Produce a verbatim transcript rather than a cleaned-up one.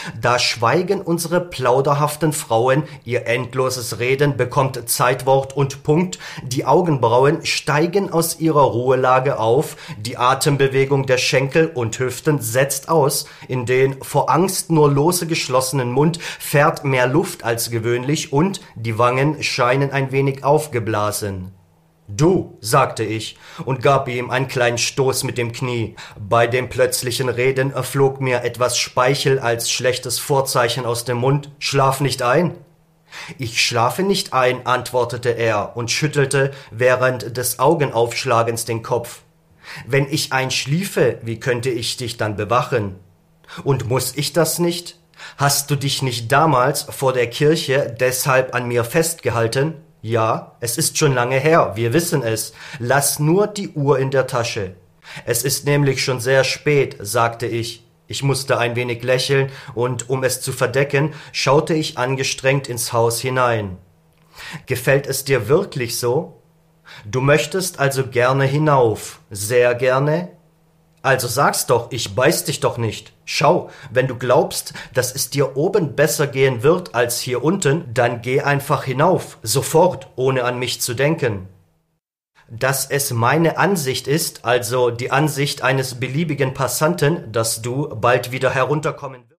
Da schweigen unsere plauderhaften Frauen, ihr endloses Reden bekommt Zeitwort und Punkt, die Augenbrauen steigen aus ihrer Ruhelage auf, die Atembewegung der Schenkel und Hüften setzt aus, in den vor Angst nur lose geschlossenen Mund fährt mehr Luft als gewöhnlich und die Wangen scheinen ein wenig aufgeblasen. »Du«, sagte ich und gab ihm einen kleinen Stoß mit dem Knie. Bei dem plötzlichen Reden flog mir etwas Speichel als schlechtes Vorzeichen aus dem Mund. »Schlaf nicht ein?« »Ich schlafe nicht ein«, antwortete er und schüttelte während des Augenaufschlagens den Kopf. »Wenn ich einschliefe, wie könnte ich dich dann bewachen?« »Und muß ich das nicht? Hast du dich nicht damals vor der Kirche deshalb an mir festgehalten?« »Ja, es ist schon lange her, wir wissen es. Lass nur die Uhr in der Tasche.« »Es ist nämlich schon sehr spät«, sagte ich. Ich musste ein wenig lächeln, und um es zu verdecken, schaute ich angestrengt ins Haus hinein. »Gefällt es dir wirklich so? Du möchtest also gerne hinauf, sehr gerne? Also sag's doch, ich beiß dich doch nicht. Schau, wenn du glaubst, dass es dir oben besser gehen wird als hier unten, dann geh einfach hinauf, sofort, ohne an mich zu denken. Dass es meine Ansicht ist, also die Ansicht eines beliebigen Passanten, dass du bald wieder herunterkommen wirst,